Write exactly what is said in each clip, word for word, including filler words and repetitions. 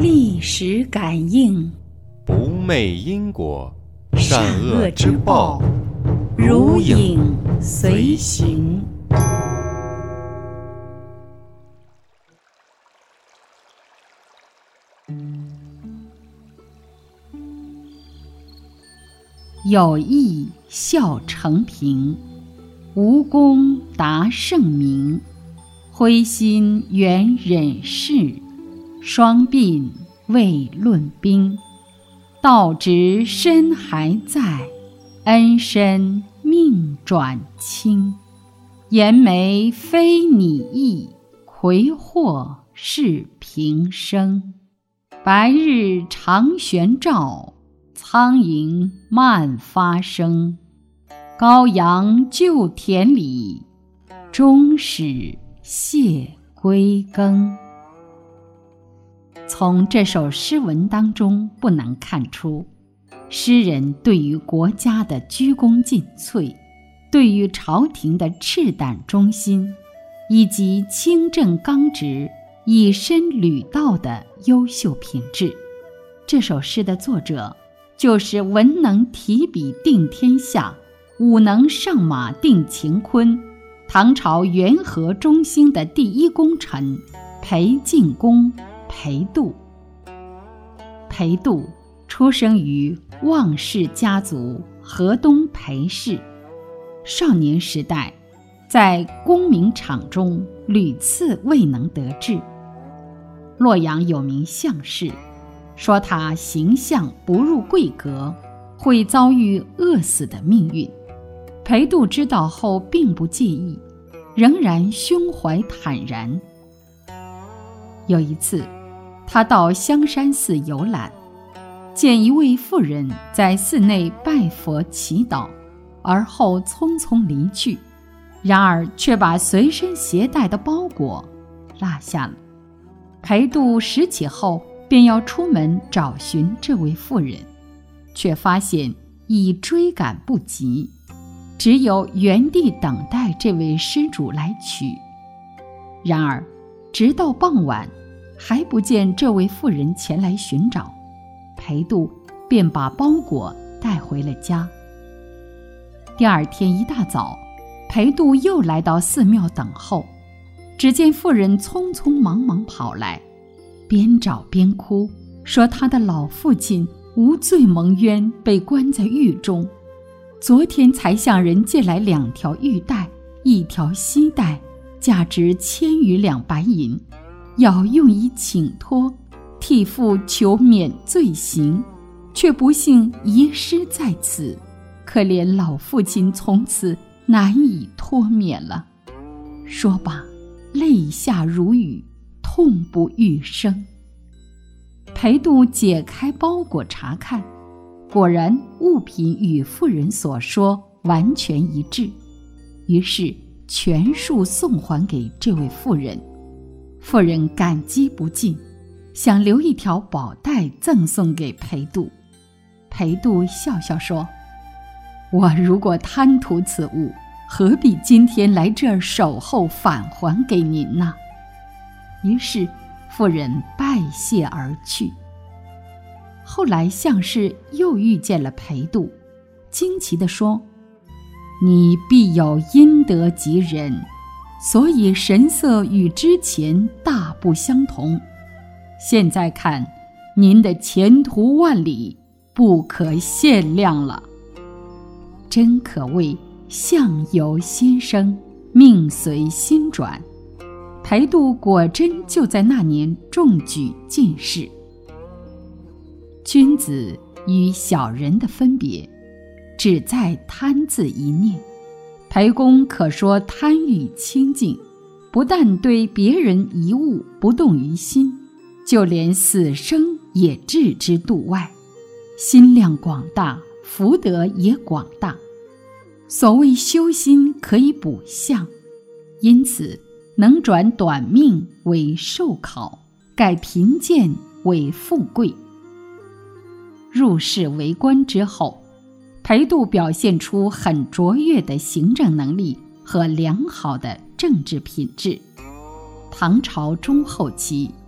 历史感应， 不昧因果， 善恶之报，如影随形。有意笑成平，无功达盛名。灰心原忍事，双鬓未论兵。道直身还在，恩深命转轻。言梅非你意，魁祸是平生。白日长悬照，苍蝇慢发声。羔羊就田里，终始谢归耕。从这首诗文当中不难看出，诗人对于国家的鞠躬尽瘁，对于朝廷的赤胆忠心，以及清正刚直、以身履道的优秀品质。这首诗的作者就是文能提笔定天下，武能上马定乾坤，唐朝元和中兴的第一功臣裴敬公裴度。裴度出生于望氏家族河东裴氏，少年时代在功名场中屡次未能得志。洛阳有名相士说他形象不入贵阁，会遭遇饿死的命运。裴度知道后并不介意，仍然胸怀坦然。有一次，他到香山寺游览，见一位妇人在寺内拜佛祈祷，而后匆匆离去，然而却把随身携带的包裹落下了。裴度拾起后便要出门找寻这位妇人，却发现已追赶不及，只有原地等待这位施主来取。然而直到傍晚还不见这位妇人前来寻找，裴度便把包裹带回了家。第二天一大早，裴度又来到寺庙等候，只见妇人匆匆忙忙跑来，边找边哭，说他的老父亲无罪蒙冤，被关在狱中，昨天才向人借来两条玉带，一条锡带，价值千余两白银，要用以请托，替父求免罪行，却不幸遗失在此，可怜老父亲从此难以脱免了。说罢，泪下如雨，痛不欲生。裴度解开包裹查看，果然物品与妇人所说完全一致，于是全数送还给这位妇人。妇人感激不尽，想留一条宝带赠送给裴度。裴度笑笑说，我如果贪图此物，何必今天来这儿守候返还给您呢？于是妇人拜谢而去。后来相士又遇见了裴度，惊奇地说，你必有阴德及人，所以神色与之前大不相同。现在看，您的前途万里，不可限量了。真可谓相由心生，命随心转。裴度果真就在那年中举进士。君子与小人的分别，只在贪字一念。裴公可说贪欲清净，不但对别人一物不动于心，就连死生也置之度外，心量广大，福德也广大。所谓修心可以补相，因此能转短命为寿考，改贫贱为富贵。入仕为官之后，裴度表现出很卓越的行政能力和良好的政治品质。唐朝中后期，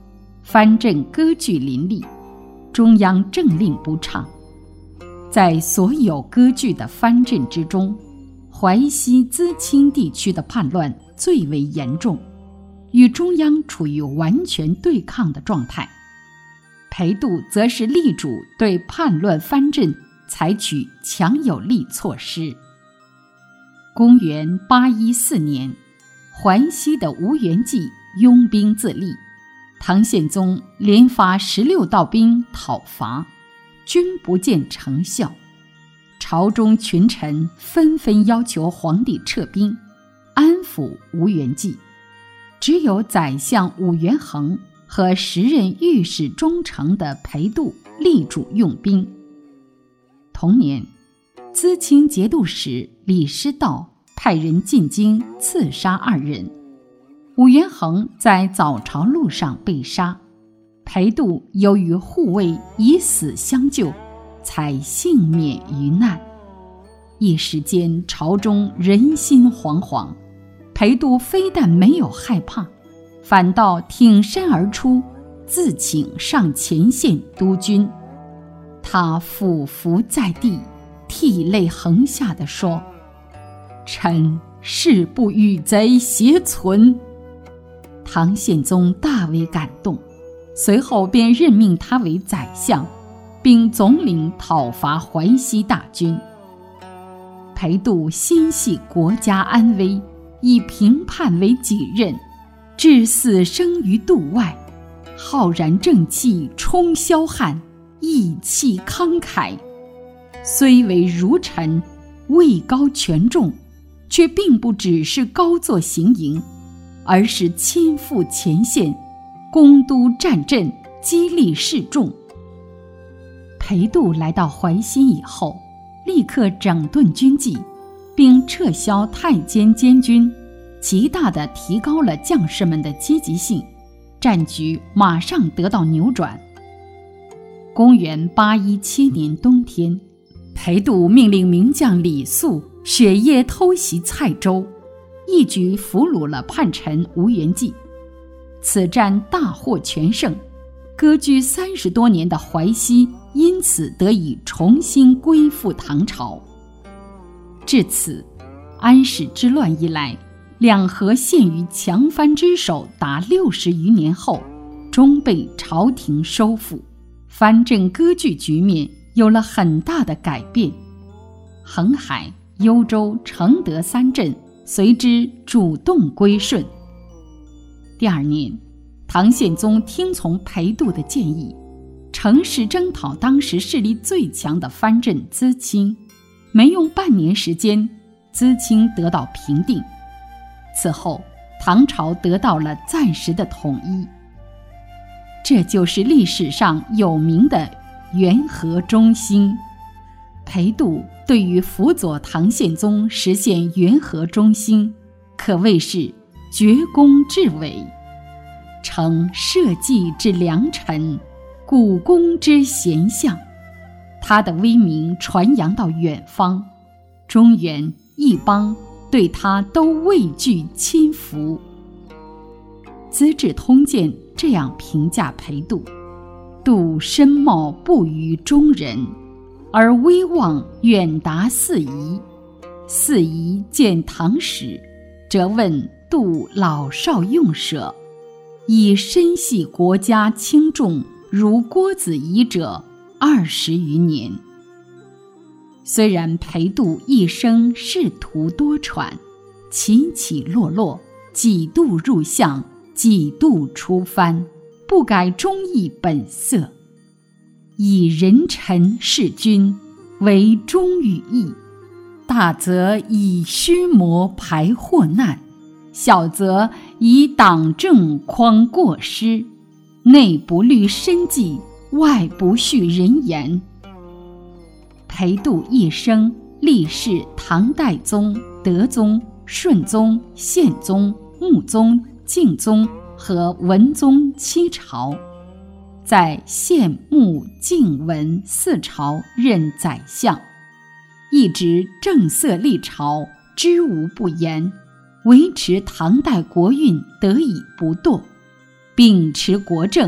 藩镇割据林立，中央政令不畅。在所有割据的藩镇之中，淮西淄青地区的叛乱最为严重，与中央处于完全对抗的状态。裴度则是力主对叛乱藩镇采取强有力措施。公元八一四年，淮西的吴元济拥兵自立，唐宪宗连发十六道兵讨伐，均不见成效。朝中群臣纷纷要求皇帝撤兵，安抚吴元济。只有宰相武元衡和时任御史中丞的裴度力主用兵。同年，淄青节度使李师道派人进京刺杀二人，武元衡在早朝路上被杀，裴度由于护卫以死相救，才幸免于难。一时间朝中人心惶惶，裴度非但没有害怕，反倒挺身而出，自请上前线督军。他俯伏在地，涕泪横下地说：“臣誓不与贼协存。”唐宪宗大为感动，随后便任命他为宰相，并总领讨伐淮西大军。裴度心系国家安危，以平叛为己任，至死生于度外，浩然正气冲霄汉，义气慷慨。虽为儒臣，位高权重，却并不只是高坐行营，而是亲赴前线，攻都战阵，激励士众。裴度来到淮西以后，立刻整顿军纪，并撤销太监监军，极大地提高了将士们的积极性，战局马上得到扭转。公元八一七年冬天，裴度命令名将李肃雪夜偷袭蔡州，一举俘虏了叛臣吴元济。此战大获全胜，割据三十多年的淮西因此得以重新归附唐朝。至此，安史之乱以来，两河陷于强藩之手达六十余年后，终被朝廷收复，藩镇割据局面有了很大的改变。恒海、幽州、承德三镇随之主动归顺。第二年，唐宪宗听从裴度的建议，乘势征讨当时势力最强的藩镇淄青，没用半年时间，淄青得到平定。此后，唐朝得到了暂时的统一。这就是历史上有名的元和中兴。裴度对于辅佐唐宪宗实现元和中兴，可谓是绝功至伟，成社稷之良臣，古公之贤相。他的威名传扬到远方，中原一邦对他都畏惧亲服。《资治通鉴》这样评价裴度：度身貌不与中人，而威望远达四夷。四夷见唐史，则问度老少用舍，以深系国家轻重如郭子仪者二十余年。虽然裴度一生仕途多舛，起起落落，几度入相，几度出藩，不改忠义本色，以人臣事君，为忠与义，大则以虚谋排祸难，小则以党政匡过失，内不虑生计，外不恤人言。裴度一生历仕唐代宗、德宗、顺宗、宪宗、穆宗、敬宗和文宗七朝，在宪、穆、敬、文四朝任宰相，一直正色立朝，知无不言，维持唐代国运得以不堕，秉持国政，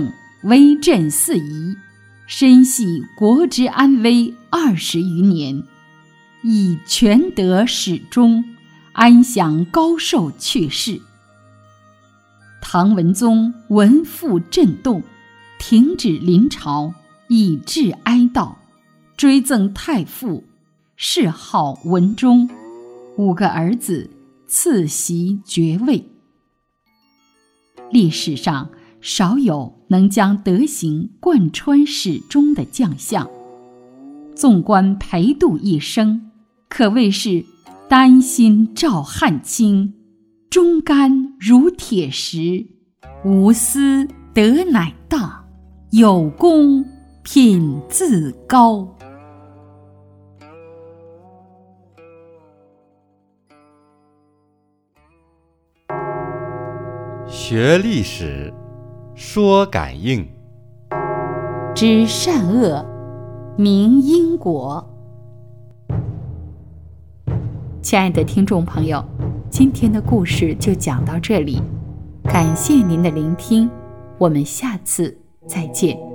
威震四夷，深系国之安危二十余年，以全德始终，安享高寿去世。唐文宗闻复震动，停止临朝，以致哀悼，追赠太傅，谥号文忠，五个儿子赐袭爵位。历史上少有能将德行贯穿始终的将相，纵观裴度一生，可谓是丹心照汗青，忠肝如铁石，无私德乃大，有功品自高。 学历史，说感应， 知善恶，明因果。亲爱的听众朋友，今天的故事就讲到这里，感谢您的聆听，我们下次再见。